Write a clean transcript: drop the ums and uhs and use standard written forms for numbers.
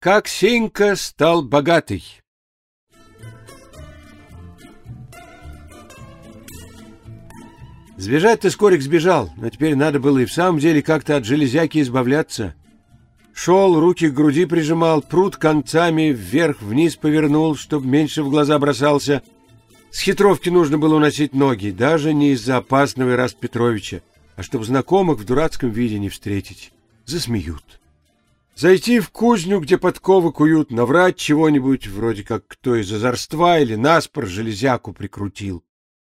Как Сенька стал богатый. Сбежать-то Скорик сбежал, но теперь надо было и в самом деле как-то от железяки избавляться. Шел, руки к груди прижимал, прут концами вверх-вниз повернул, чтоб меньше в глаза бросался. С хитровки нужно было уносить ноги, даже не из-за опасного Ираста Петровича, а чтоб знакомых в дурацком виде не встретить. Засмеют. Зайти в кузню, где подковы куют, наврать чего-нибудь, вроде как кто из озорства или наспор железяку прикрутил.